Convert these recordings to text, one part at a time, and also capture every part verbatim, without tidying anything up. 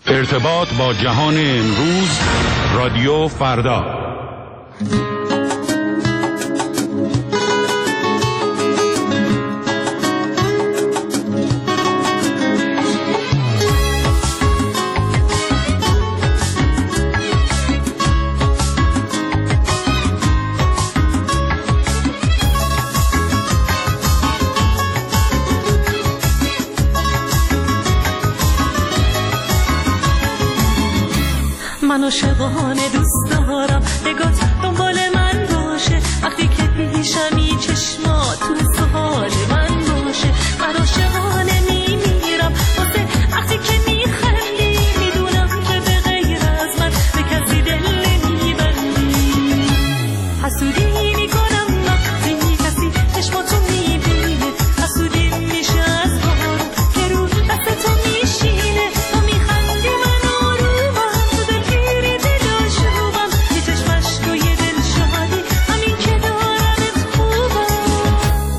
ارتباط با جهان امروز، رادیو فردا. من عاشقانه دوست دارم نگات دنبال من باشه، وقتی که پیشمی چشمات تو سوال من باشه. من عاشقانه میمیرم واسه وقتی که میخندی، میدونم که به غیر از من به کسی دل نمیبندی. حسودی میکنم وقتی کسی چشماتو میبینه، حسودی میشه از بارون که رو دست تو میشینه. تو میخندی من آرومم، تو دلگیری دلاشوبم، یه چشمش تو یه دل شادی، همین که دارمت خوبم.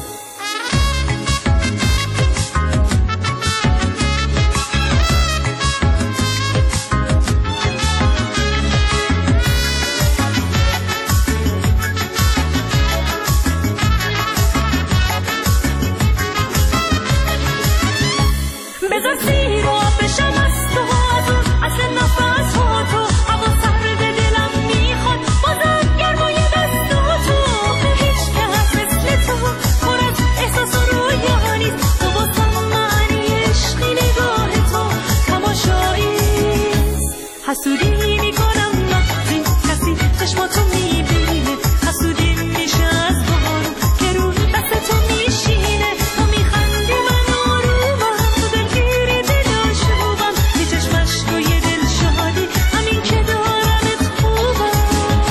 بذار سیر و آب بشم از تو، از اون اصل نفس ها تو، هوا سرد دلم میخواد بازم گرمای دست تو. هیچ کس مثل تو پر از احساس و رویا نیست، تو واسم معنی عشقی نگاه تو تماشاییست. حسودی میکنم وقتی کسی چشماتو میبینه، حسودی میشه از بارون که رو دست تو میشینه. تو میخندی من آرومم، تو دلگیری دلاشوبم، یه چشمش تو یه دل شادی، همین که دارمت خوبم.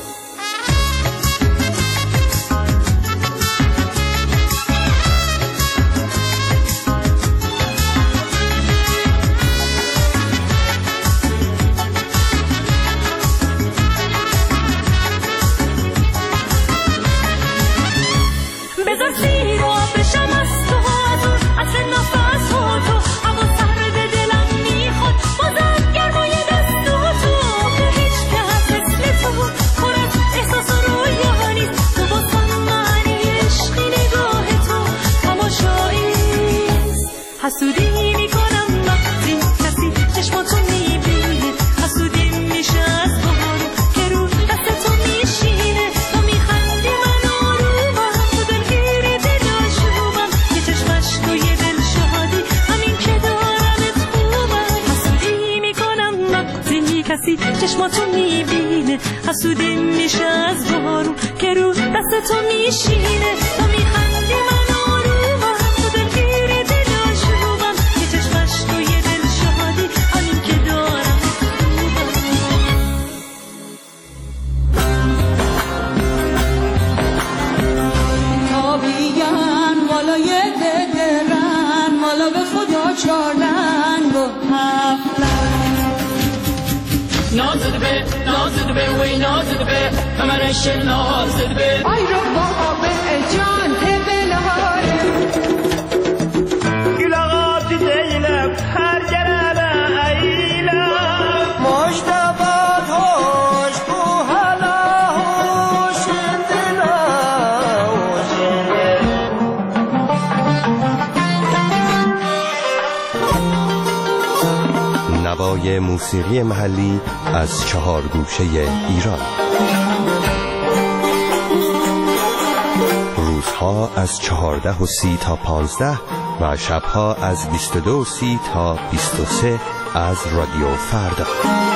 بذار سیر و آب بشم از تو، از اون اصل نفس ها تو، هوا سرد دلم میخواد بازم گرمای دست تو. هیچ کس مثل تو پر از احساس و رویا نیست، تو واسم معنی عشقی نگاه تو تماشاییست. حسودی میکنم وقتی کسی چشماتو میبینه، حسودی میشه از بارون که رو دست تو میشینه. تو میخندی من آرومم، تو دلگیری دلاشوبم، یه چشمش تو یه دل شادی، همین که دارمت خوبم. حسودی میکنم وقتی کسی چشماتو میبینه، حسودی میشه از بارون که رو دست تو میشینه. تو میخندی من آرومم، تو دلگیری دلاشوبم، یه چشمش تو یه دل شادی، همین که دارمت خوبم. تابیان والا یه دگرن، والا به خدا چارلنگ و هفتلنگ. نازد به نازد به وی نازد به همرش نازد به آی رو بابا به جان تبلهاره گلغات دیلم هر جرابه ایلم مشتبات هوش بو هلا هوش دلا هوش نوای موسیقی محلی از چهار گوشه ایران. روزها از چهارده و سی تا پانزده و شبها از بیست و دو و سی تا بیست و سه از رادیو فردا.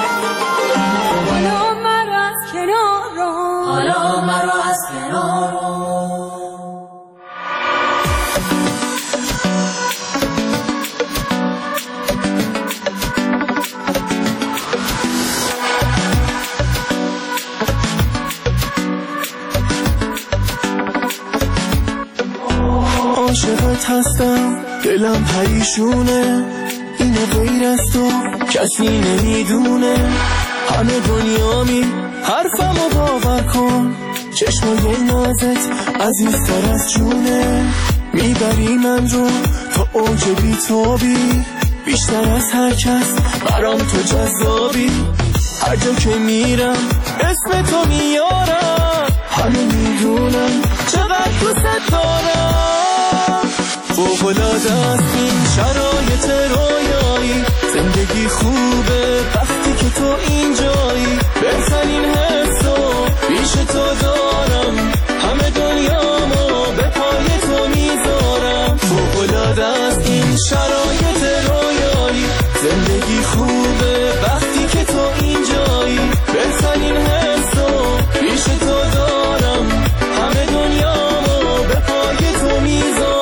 حالا مرا از کنار رو، حالا مرا از کنار رو. عاشقت هستم دلم پریشونه، اینو غیر از تو کسی نمیدونه. همه دنیامی حرفمو باور کن، چشمای نازت عزیزتر از جونه. میبری من رو تا اوج بیتابی، بیشتر از هر کس برام تو جذابی. هر جا که میرم اسم تو میارم، همه میدونم چقدر دوست دارم. فوق‌العاده است این شرایط رویایی، زندگی خوبه وقتی که تو اینجایی. بهترین حسو پیش تو دارم، همه دنیامو به پای تو میذارم. فوق‌العاده است این شرایط رویایی، زندگی خوبه وقتی که تو اینجایی. بهترین حسو پیش تو دارم، همه دنیامو به پای تو میذارم.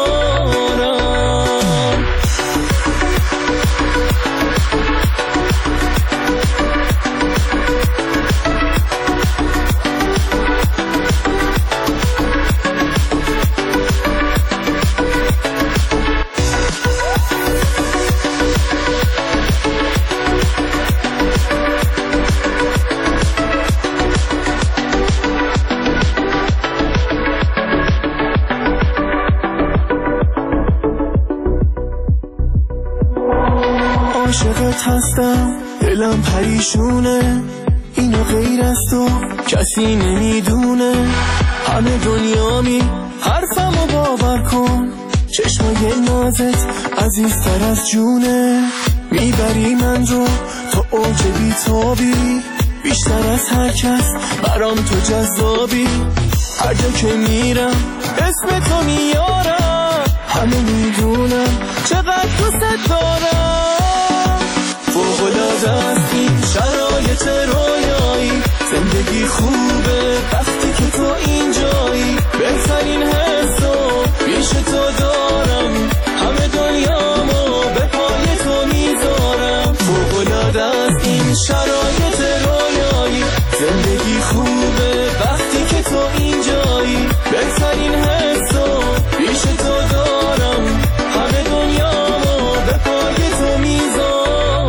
عاشقت هستم، دلم پریشونه، اینو غیر از تو کسی نمیدونه. همه دنیامی حرفمو باور کن، چشمای نازت عزیزتر از جونه. میبری من رو تا اوج بیتابی، بیشتر از هر کس برام تو جذابی. هر جا که میرم اسم تو میارم، همه میدونم چقدر دوست دارم. فوق‌العاده است این شرایط رویایی، زندگی خوبه وقتی که تو اینجایی. بهترین حسو پیش تو دارم، همه دنیامو به پای تو میذارم. فوق‌العاده است این شرایط رویایی، زندگی خوبه وقتی که تو اینجایی. بهترین حسو پیش تو دارم، همه دنیامو به پای تو میذارم.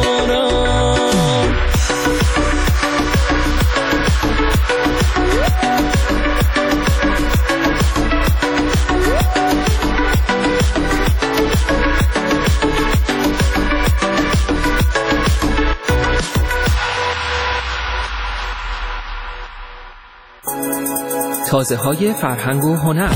تازه های فرهنگ و هنر.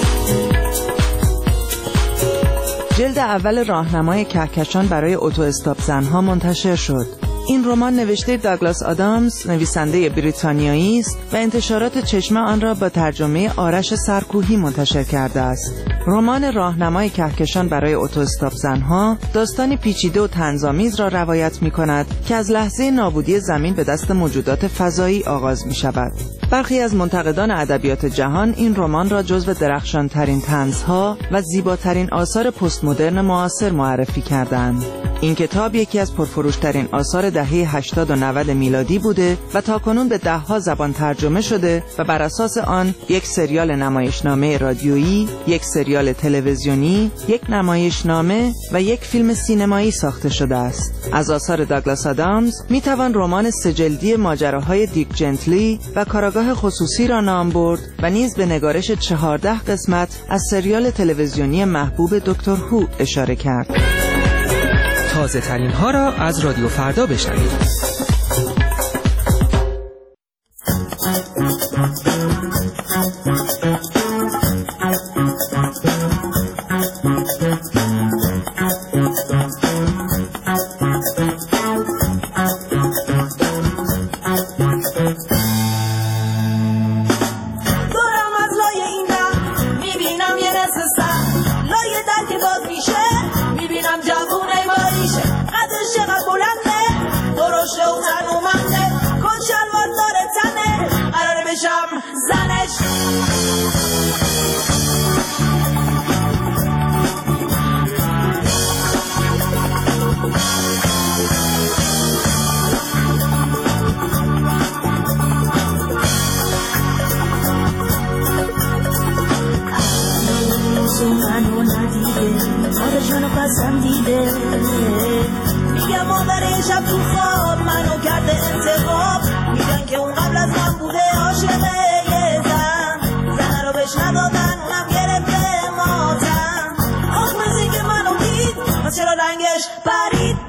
جلد اول راهنمای کهکشان برای اتو استاپ زنها منتشر شد. این رمان نوشته داگلاس آدامز، نویسنده بریتانیایی است و انتشارات چشمه آن را با ترجمه آرش سرکوهی منتشر کرده است. رمان راهنمای کهکشان برای اتو استاپ زنها داستانی پیچیده و طنزآمیز را روایت می کند که از لحظه نابودی زمین به دست موجودات فضایی آغاز می شود. برخی از منتقدان ادبیات جهان این رمان را جزو درخشانترین طنزها و زیباترین آثار پست مدرن معاصر معرفی کردند. این کتاب یکی از پرفروشترین آثار دهه هشتاد و نود میلادی بوده و تاکنون به ده ها زبان ترجمه شده و بر اساس آن یک سریال نمایشنامه رادیویی، یک سریال تلویزیونی، یک نمایشنامه و یک فیلم سینمایی ساخته شده است. از آثار داگلاس آدامز می توان رمان سه‌جلدی ماجراهای دیک جنتلی و کاراگاه خصوصی را نام برد و نیز به نگارش چهارده قسمت از سریال تلویزیونی محبوب دکتر هو اشاره کرد. تازه ترین ها را از رادیو فردا بشنوید. منو ندیده خودشونو پسندیده میگم مادر شب تو خواب منو کرده انتخاب میگن که اون قبل از من بوده عاشقه یه زن زن رو بهش ندادن اونم گرفته ماتم آخ مزی که منو دید پس چرا رنگش پرید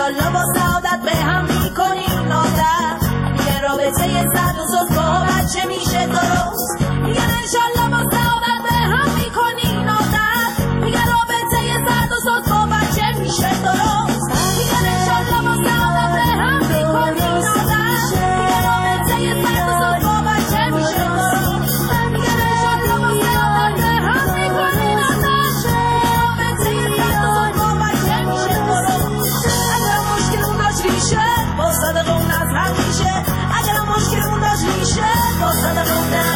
انشالله با سعادت به هم میکنیم نادر میگه رابطه زد و سوز با بچه میشه درست میگه انشالله با سعادت به هم میکنیم نادر میگه رابطه زد و سوز با بچه میشه درست میگه انشالله با سعادت به هم میکنیم نادر میگه رابطه زد و سوز با بچه میشه درست میگه انشالله با سعادت به هم میکنیم نادر رابطه زد و سوز با بچه میشه درست اگر مشکلمون داشت ریشه با صدقمون از هم میشه اگر مشکلمون داشت ریشه با صدقمون از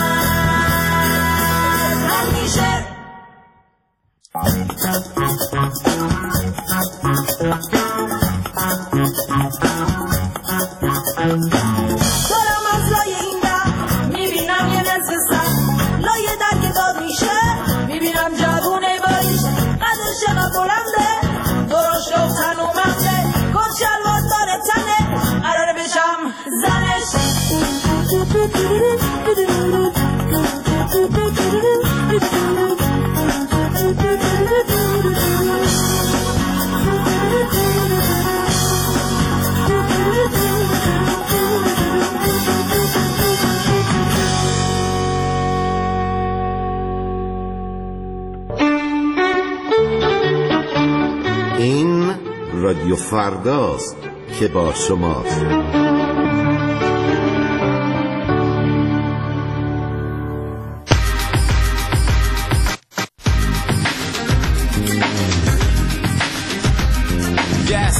هم میشه دارم از لای این در میبینم یه نصف سر لای در که داد میشه میبینم جوونه باریش قدر شما بلنده درست شد تنومنده کن شلوات داره تنه قراره بشم زنش این رادیو فرداست که با شماست. Yes.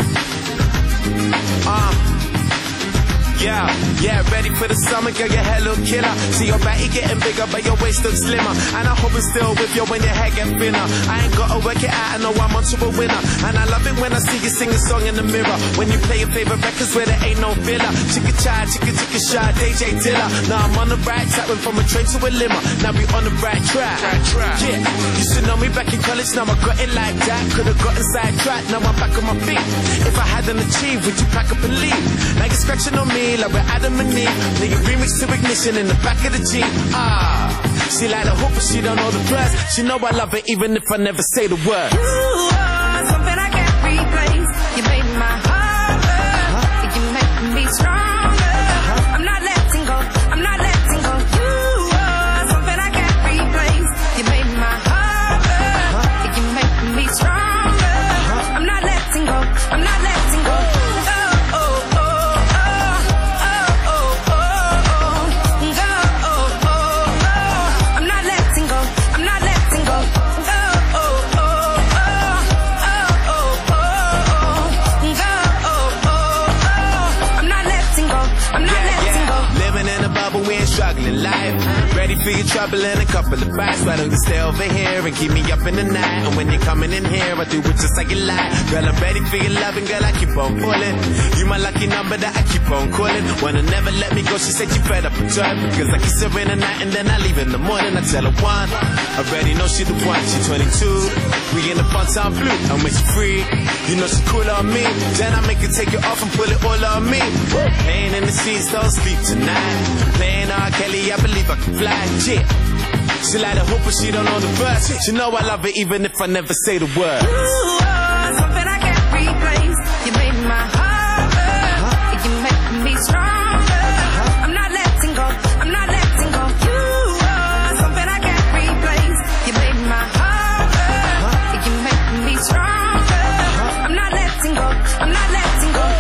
Uh. Yeah, yeah, ready for the summer, girl, your hair look killer. See your body getting bigger, but your waist looks slimmer. And I hope it's still with you when your hair get thinner. I ain't gotta work it out, I know I'm onto a winner. And I love it when I see you sing a song in the mirror. When you play your favorite records where there ain't no filler. Chicka chai, chicka chicka shy, D J Dilla. Now I'm on the right track, went from a train to a limo. Now we on the right track. Yeah, used to know me back in college, now I got it like that. Could've gotten sidetracked, now I'm back on my feet. If I hadn't achieved, would you pack up and leave? Now you're scratching on me like we're Adam and Eve. Now you remix to ignition in the back of the Jeep. Ah, she like the hoop, but she don't know the words. She know I love her even if I never say the words. You are something I can't replace. You made my heart beat. You make me stronger. I'm not letting go. I'm not letting go. You are something I can't replace. You made my heart beat. You make me stronger. I'm not letting go. I'm not letting go. Struggling life, ready for your trouble and a couple of bites. Why don't you stay over here and keep me up in the night? And when you're coming in here, I do it just like you like. Girl, I'm ready for your loving, girl, I keep on pulling. You my lucky number that I keep on calling. Wanna never let me go, she said you fed up and turned. Because I kiss her in the night and then I leave in the morning. I tell her one, I already know she the one, she twenty-two. We in the fun time blue, and when she free, you know she cool on me. Then I make her take it off and pull it all on me. Playing in the seats, don't sleep tonight. Playing R. Kelly, I believe I can fly. Yeah. She like the hoop, but she don't know the words. She know I love her even if I never say the words. You are something I can't replace. You made my heart beat. You make me stronger. I'm not letting go. I'm not letting go. You are something I can't replace. You made my heart beat. You make me stronger. I'm not letting go. I'm not letting go.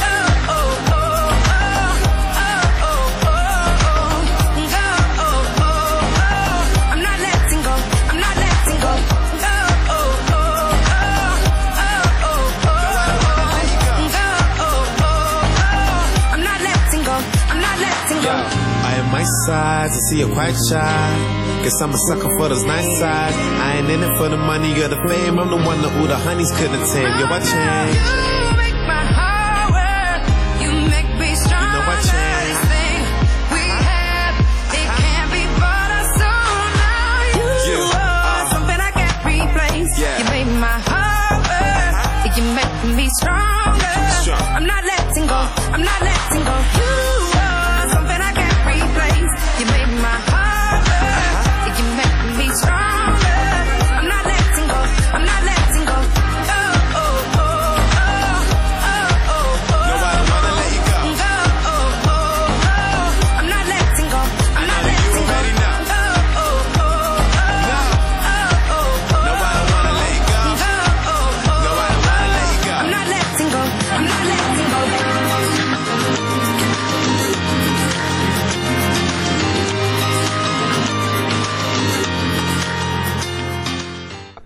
My sides, I see you're quite shy. Guess I'm a sucker for those nice sides. I ain't in it for the money or the fame. I'm the one that all the honeys couldn't tame. Yo, I change. You make my heart work. You make me stronger. You know I change. This thing we have, it can't be bought or sold now. You yeah. are uh, something I can't replace. Yeah. You made my heart work. You make me stronger. Strong. I'm not letting go. Uh, I'm not letting go. You are something I can't replace. You made my heart hurt. You make me stronger. I'm not letting go. I'm not letting go. Oh, oh, oh, oh,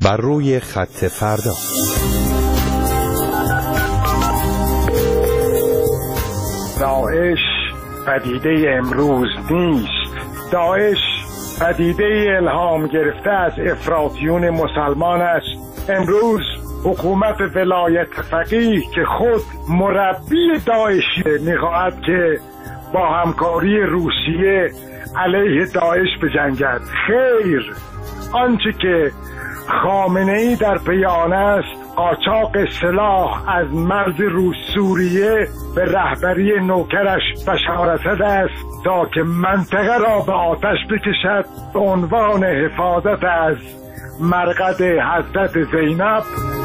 بر روی خط فردا. داعش پدیده امروز نیست. داعش پدیده الهام گرفته از افراطیون مسلمان است. امروز حکومت ولایت فقیه که خود مربی داعش می‌خواهد که با همکاری روسیه علیه داعش بجنگد. خیر، آنچه که خامنه‌ای در پیانه است قاچاق سلاح از مرز روس سوریه به رهبری نوکرش بشار اسد است تا که منطقه را به آتش بکشد به عنوان حفاظت از مرقد حضرت زینب.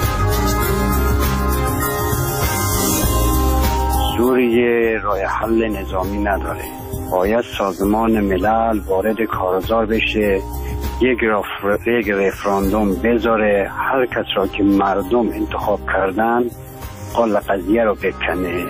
سوریه راه حل نظامی نداره. باید سازمان ملل وارد کارزار بشه، یک یک رفراندوم بذاره، هر کس را که مردم انتخاب کردن قال قضیه رو بکنه.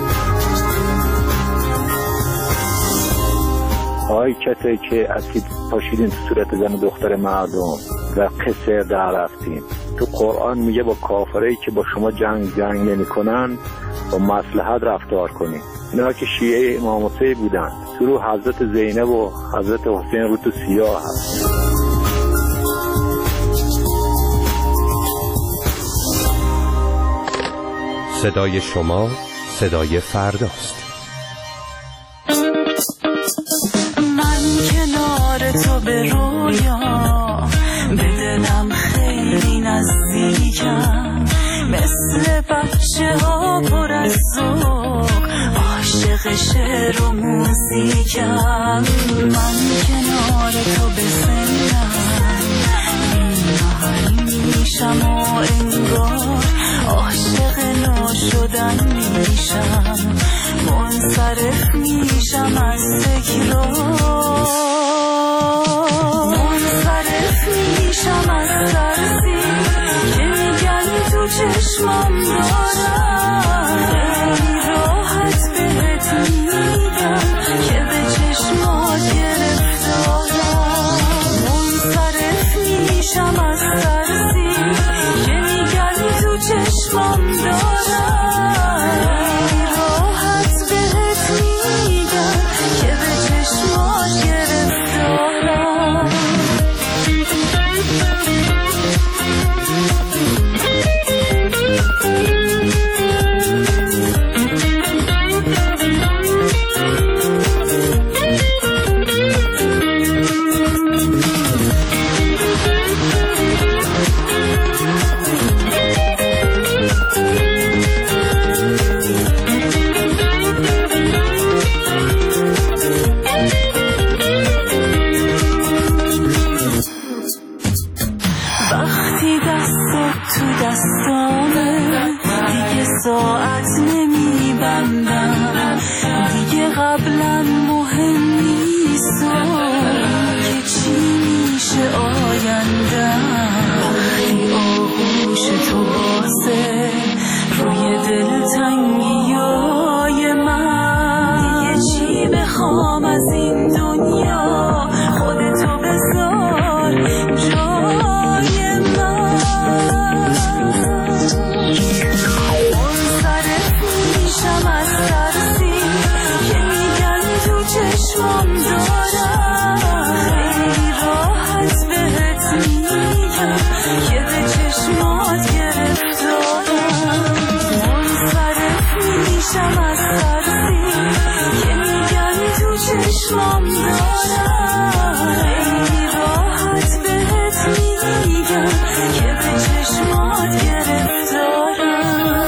آی کسی که اسید پاشیدین تو صورت زن و دختر مردم و قصر در رفتین، تو قرآن میگه با کافرایی که با شما جنگ جنگ نمی کنن با مصلحت رفتار کنین. اینا که شیعه امام حسین بودن، تو رو حضرت زینب و حضرت حسین رو تو سیاه هست. صدای شما صدای فرداست. من کنار تو به رویا به دلم خیلی نزدیکم، مثل بچه ها پر از ذوق عاشق شعر و موزیکم. من کنار تو به سنم این میشم و انگار عاشق نو شدن میشم، منصرف میشم از تکرار، منصرف میشم از ترسی که میگن تو چشمم دارم. خیلی راحت بهت میگم که به چشمات گرفتارم، منصرف میشم از ترسی که میگن تو چشمم دارم. خیلی راحت بهت میگم که به چشمات گرفتارم. وقتی دستت تو دستامه دیگه ساعت نمیبندم، دیگه قبلا مهم نیست که چی میشه آیندم. وقتی آغوش تو بازه روی دلتنگیای من، دیگه چی بخوام از این دنیا، خودتو بذار جای من. منصرف میشم از ترسی که میگن تو چشمم دارم. خیلی راحت بهت میگم که به چشمات گرفتارم، منصرف میشم از ترسی که میگن تو چشمم دارم. خیلی راحت بهت میگم که به چشمات گرفتارم.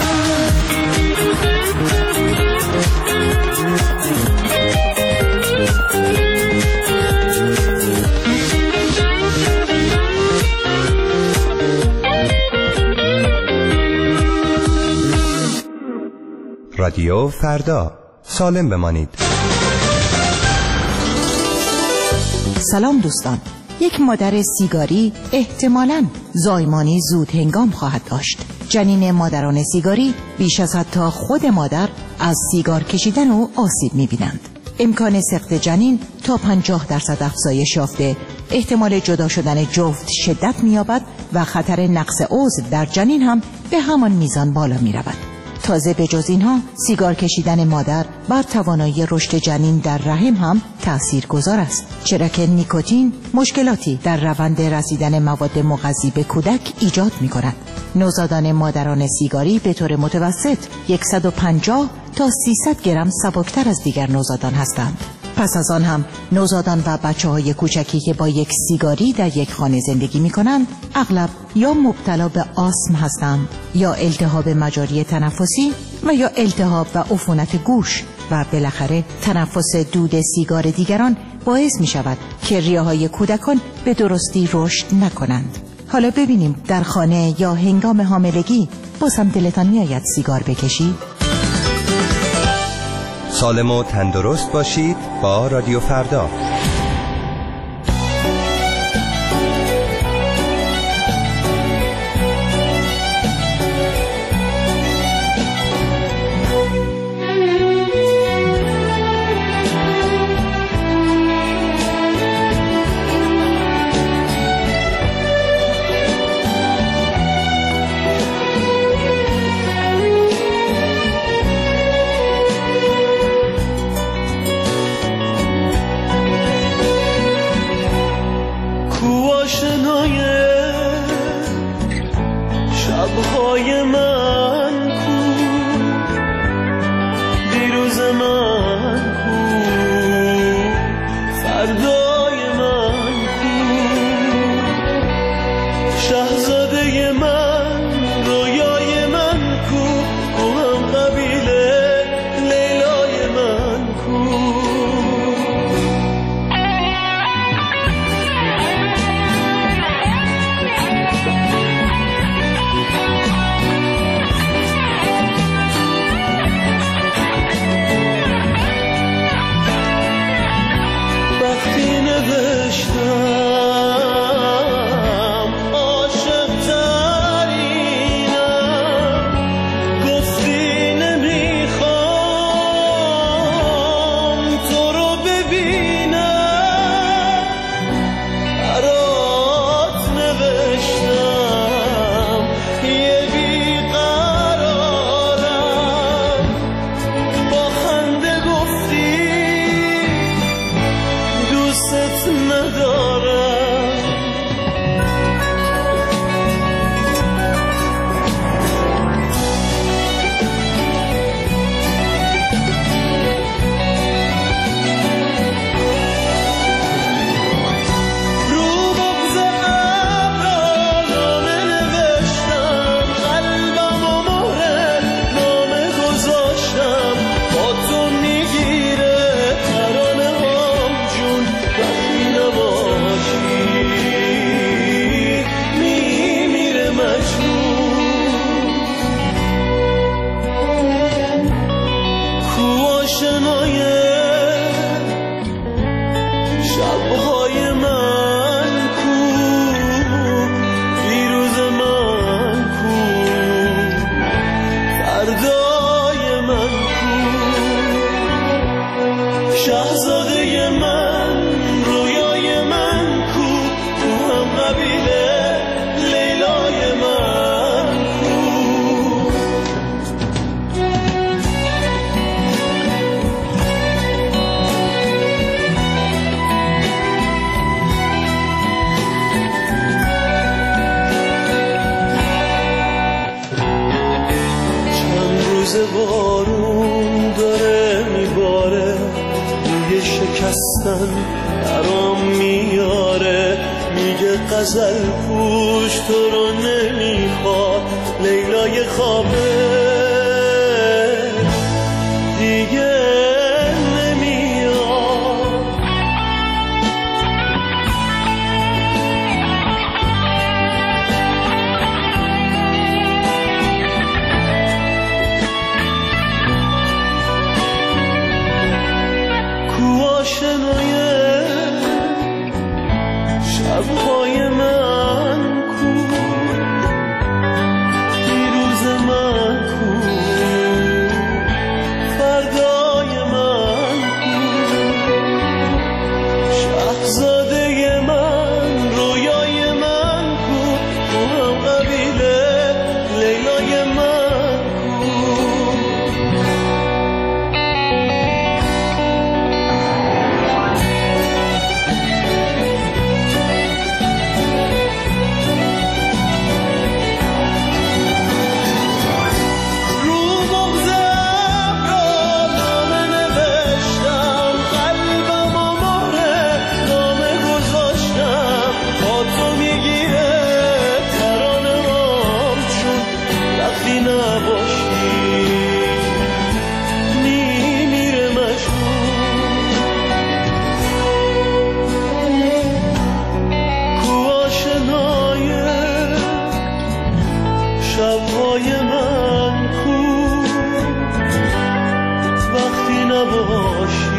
رادیو فردا، سالم بمانید. سلام دوستان. یک مادر سیگاری احتمالاً زایمانی زود هنگام خواهد داشت. جنین مادران سیگاری بیش از حتی خود مادر از سیگار کشیدن و آسیب می‌بینند. امکان سقط جنین تا پنجاه درصد افزایش یافته احتمال جدا شدن جفت شدت می‌یابد و خطر نقص عضو در جنین هم به همان میزان بالا می‌رود. تازه به جز اینها سیگار کشیدن مادر بر توانایی رشد جنین در رحم هم تاثیرگذار است، چرا که نیکوتین مشکلاتی در روند رسیدن مواد مغذی به کودک ایجاد می‌کند. نوزادان مادران سیگاری به طور متوسط صد و پنجاه تا سیصد گرم سبکتر از دیگر نوزادان هستند. پس از آن هم نوزادان و بچه‌های کوچکی که با یک سیگاری در یک خانه زندگی می‌کنند اغلب یا مبتلا به آسم هستند یا التهاب مجاری تنفسی و یا التهاب و عفونت گوش و بالاخره تنفس دود سیگار دیگران باعث می‌شود که ریه‌های کودکان به درستی رشد نکنند. حالا ببینیم در خانه یا هنگام حاملگی بازم دلتان می‌آید سیگار بکشید؟ سالم و تندرست باشید با رادیو فردا. شبهای من کو، دیروز من کو، فردای من کو، شاهزاده من، رویای من کو، او هم قبیله لیلای من کو. شاهزاده من، رویای من کو، او هم قبیله لیلای من کو. چند روز بارون داره میباره، روی شکستن برام میاره، میگه غزل پوش تو رو نمیخواد، لیلای خوابه دیگه نمیاد. آشنای شبهای من کو، دیروز من های من کو وقتی نباشی